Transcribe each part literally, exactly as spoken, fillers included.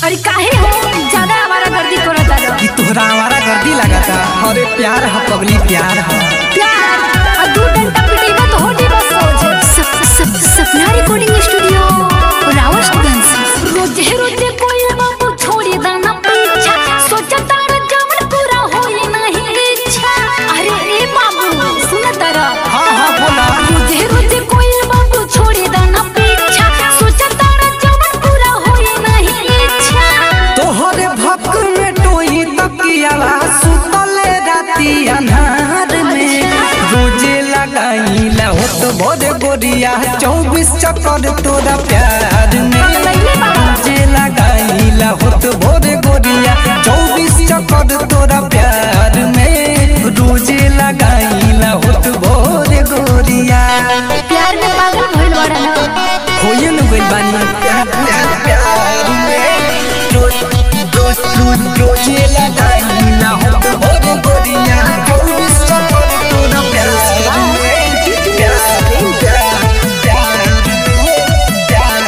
अरे काहे हो ज्यादा हमारा गर्दी करो तारो कि तोहरा हमारा गर्दी लगाता। अरे प्यार है पगली प्यार है प्यार और दो घंटा पिटेगा तो होटी बस सोच सपना रिकॉर्डिंग स्टूडियो रावतगंज रोजे रोजे कोई बाबू छोड़ी दाना पीछा सोचा तारा जमन पूरा होई नहीं इच्छा। अरे ए बाबू सुन तारा हाँ हाँ बोला रोजे रोजे कोई बाबू छोड़ी दाना पीछा सोचा तारा जमन पूरा होई नहीं इच्छा। तोहरे भक में टोई तकियाला सुतले राती अन्हार में रोजे लगाईला होत भोरे गोरिया चौबीस चक्कर तोरा प्यार में रोजे लगाईला होत भोरे गोरिया चौबीस चक्कर तोरा प्यार में रोजे लगाईला होत भोरे गोरिया प्यार में पागल भइल बड़ा ना होय न गइल बानी प्यार प्यार प्यार में रोज रोज रोज रोजे लगाईला होत भोरे गोरिया चौबीस चक्कर तोरा प्यार में प्यार प्यार प्यार प्यार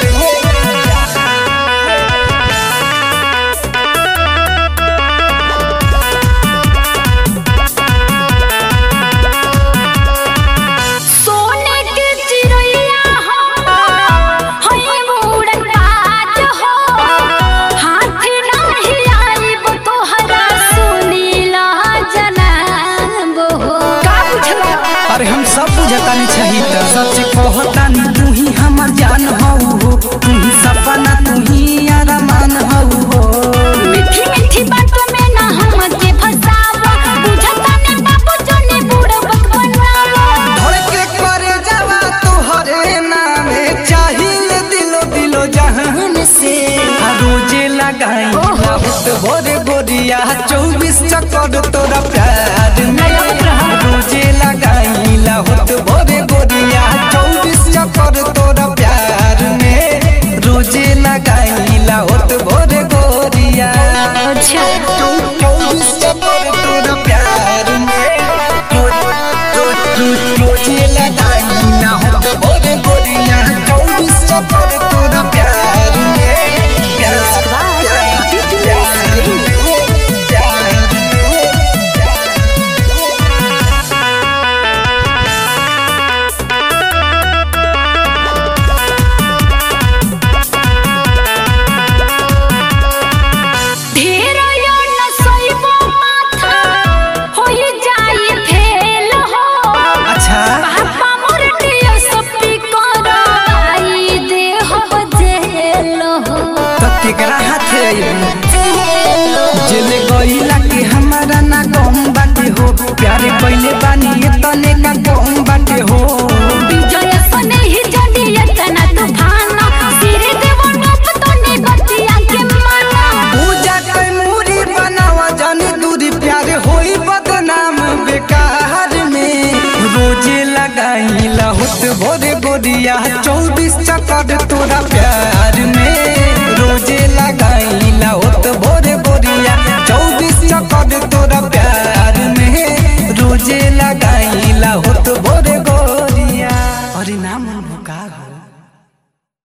सोने के चिड़ैया हो हई उड़न बाज हो हाथ नाही आइब तोहरा सुनीला जनाब हो का बुझला। अरे हम सब बुझतानी छही त सच कहतानी तू ही हमर जान हऊ हो तू ही सपना तू ही अरमान हऊ हो मीठी मीठी बातों में ना हमके फसावा बुझता ने बाबू जोने बूढ़ा बनवावा। धड़के करे जावा तोहरे नामे चाहिल दिलो दिलो जहान से रोजे लगाई होत भोरे गोरिया चौबीस चक्कर तोरा प्यार में रोजे लगाई होत भोरे गोरिया चौबीस चक्कर तोरा प्यार में रोजे लगाई होत भोरे गोरिया अच्छा चौबीस चक्कर तोरा प्यार में रोज रोज रोज रोजे लगाई होत भोरे गोरिया चौबीस चक्कर तोरा प्यार में प्यार प्यार प्यार प्यार ढेर यो न सोइबो माथा होई जाई फेल हो। अच्छा पापा मोर डियो सपी कराई दे हो जेल हो तो केकरा हाथ जेले गईला के हमारा ना गम बाटे हो प्यारे पहले बानी ये तने का गम बाटे हो विजय सने ही जडिया तना तूफान सिरे देव नप तने बतिया के माना पूजा के मूरी बनावा जानी दूरी प्यारे होई बदनाम बेकार में रोजे लगाईला होत भोरे गोरिया चौबीस चक्कर तोरा प्यार